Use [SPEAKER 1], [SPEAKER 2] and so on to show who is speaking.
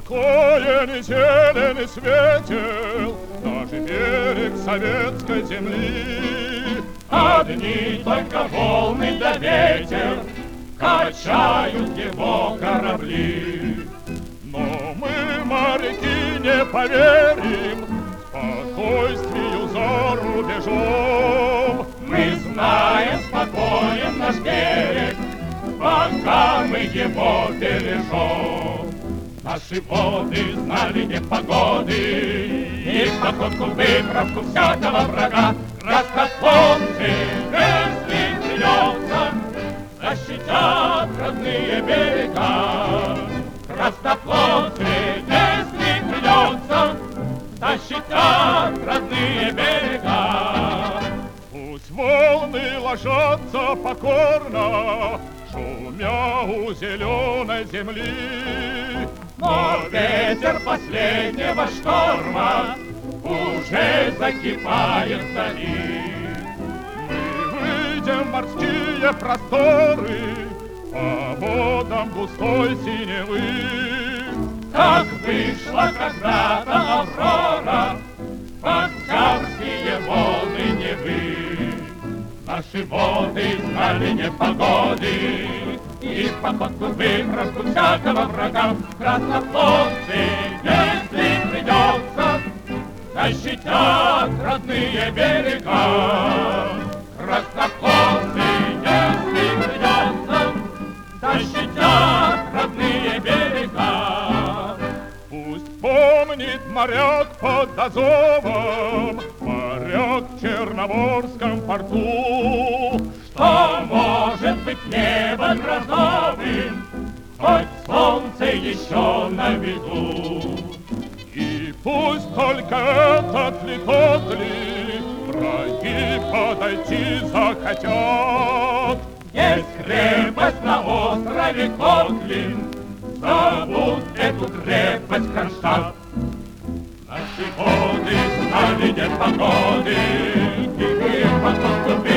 [SPEAKER 1] спокоен и зелен и светел наш берег советской земли.
[SPEAKER 2] Одни только волны да ветер качают его корабли.
[SPEAKER 1] Но мы, моряки, не поверим спокойствию за рубежом.
[SPEAKER 2] Мы знаем, спокоен наш берег, пока мы его бережем. Наши воды знали непогоды и походку, выправку всякого врага. Краснопонцы, если придется, защитят родные берега. Краснофлотцы, если придется, защитят родные берега.
[SPEAKER 1] Пусть волны ложатся покорно, шумя у зеленой земли.
[SPEAKER 2] Но ветер последнего шторма уже закипает вдали.
[SPEAKER 1] Мы выйдем в морские просторы по водам густой синевы.
[SPEAKER 2] Так вышла когда-то Аврора в октябрьские волны Невы. Наши воды знали непогоды и походку, выправку всякого врага. Краснофлотцы, если придется, защитят родные берега. Краснофлотцы, если придется, защитят родные берега.
[SPEAKER 1] Пусть помнит моряк под Азовом, моряк в Черноморском порту,
[SPEAKER 2] что может быть небо грозовым, хоть солнце еще на виду.
[SPEAKER 1] И пусть только этот ли тот ли враги подойти захотят.
[SPEAKER 2] Есть крепость на острове Котлин, зовут эту крепость Кронштадт. Наши воды знали непогоды, и мы потом